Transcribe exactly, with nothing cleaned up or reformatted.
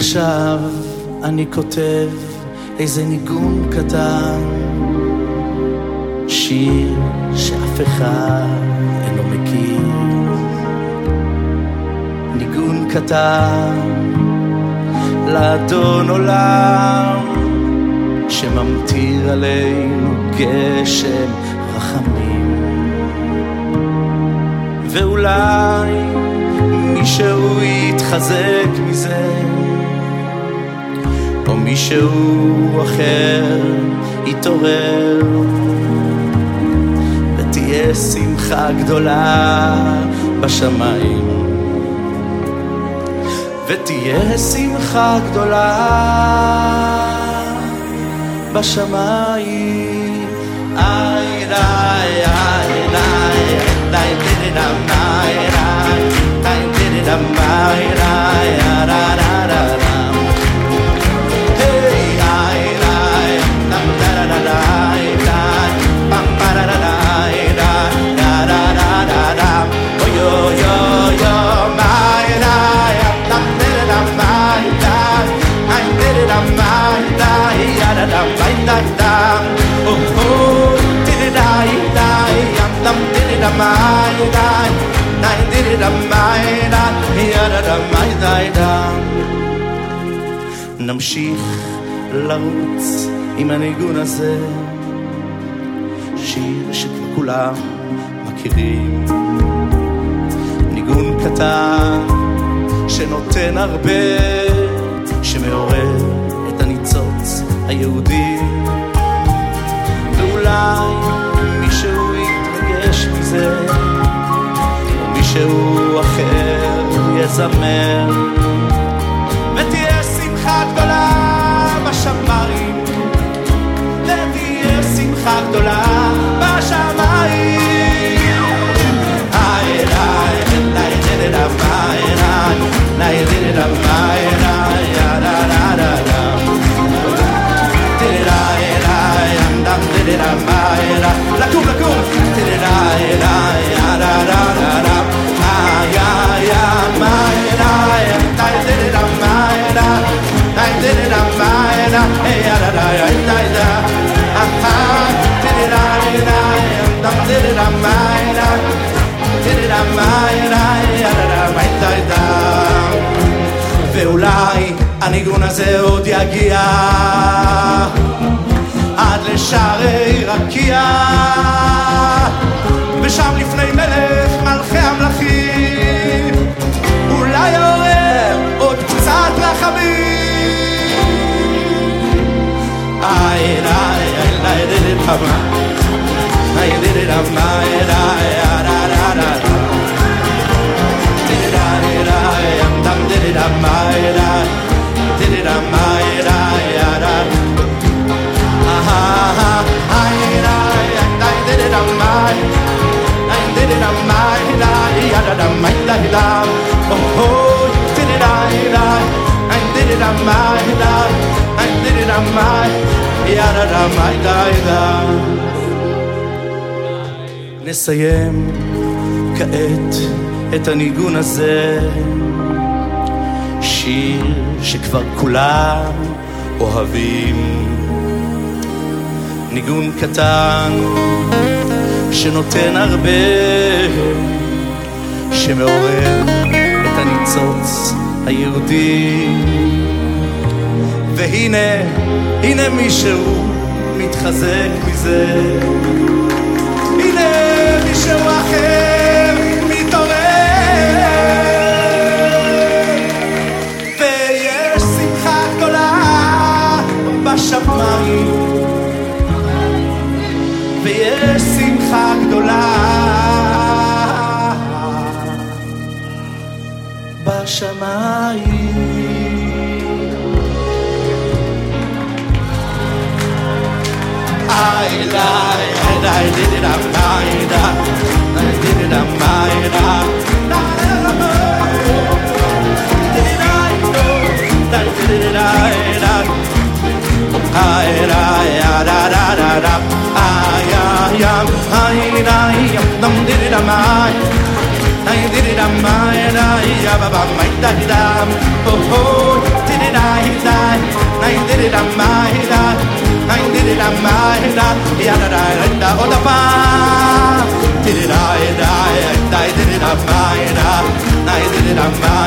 עכשיו אני כותב איזה ניגון קטן, שיר שאף אחד אינו מכיר, ניגון קטן לאדון עולם שממטיר עלינו גשם רחמים. ואולי מישהו יתחזק מזה, או מישהו אחר יתעורר, ותהיה שמחה גדולה בשמיים, ותהיה שמחה גדולה בשמיים. איי איי איי איי איי דידי דמאי איי איי דידי דמאי איי איי נמשיך לרוץ עם הניגון הזה, שיר שכבר כולם מכירים, ניגון קטן שנותן הרבה, שמעורר את הניצוץ היהודי. ואולי מישהו יתרגש מזה, או מישהו אחר יזמר, ותהיה שמחה גדולה בשמיים, ותהיה שמחה גדולה בשמיים. איי איי איי דידי דמאי איי דידי דמאי איי לקום לקום ואולי הניגון הזה עוד יגיע עד לשערי רקיע, ושם לפני מלך מלכי המלכים אולי יעורר עוד קצת רחמים. איי איי איי איי דידי דמאי איי דידי דמאי איי דידי דמאי דידי דמאי נסיים כעת את הניגון הזה, שיר שכבר כולם אוהבים, ניגון קטן שנותן הרבה, שמעורר את הניצוץ היהודי. והנה, הנה מישהו מתחזק מזה, הנה מישהו אחר מתעורר, ויש שמחה גדולה בשמיים, ויש שמחה גדולה בשמיים. איי איי איי דידי דמאי איי דידי דמאי I did it, I'm mine, I have a mind that I'm oh, oh, did it, I I'm